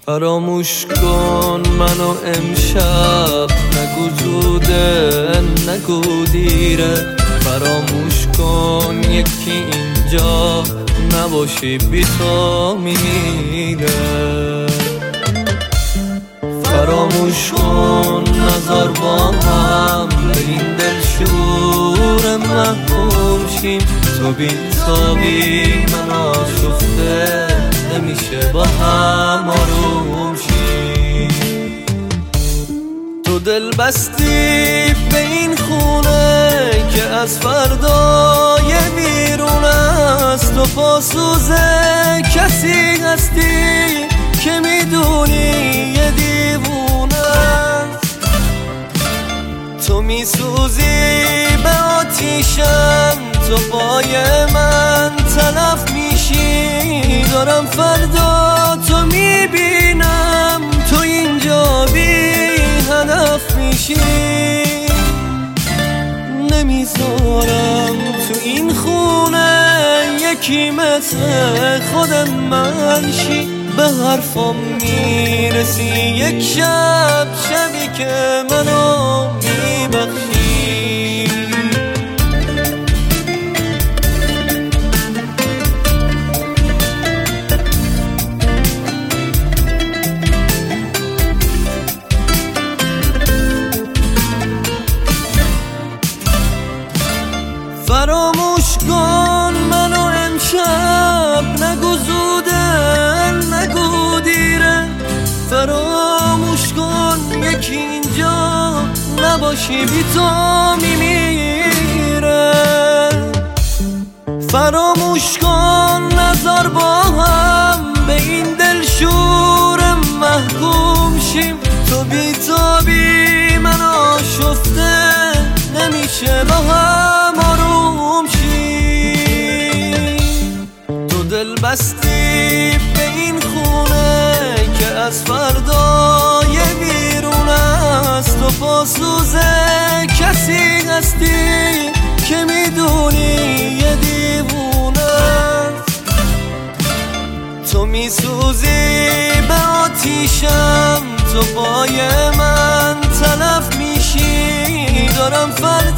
فراموش کن منو امشب، نگو زوده نگو دیره. فراموش کن یکی اینجا نباشی بی تو میمیره. فراموش کن نذار با هم به این دلشور محکوم شیم. تو بی من آشفته نمیشه با هم آروم شیم. تو دل بستی به این خونه که از فردای بیرون است. تو پاسوزه کسی هستی که میدونی یه دیوونه است. تو میسوزی به آتیشم، تو پای من تلف میشی. دارم فردا تو میبینم تو اینجا بی هدف میشی. نمیذارم تو این خونه یکی مثل خود من شی. به حرفم میرسی یک شب، شبی که منو میبخشی. فراموش کن منو امشب، نگو زوده نگو دیره. فراموش کن یکی اینجا نباشی بی تو میمیره. فراموش کن نذار با هم به این دلشور محکوم شیم. تو بی من آشفته نمیشه با هم آروم شیم. تو دل بستی به این خونه که از فردای بیرون است. تو پاسوزه کسی هستی که میدونی یه دیوونه است. تو میسوزی به آتیشم، تو پای من تلف میشی. دارم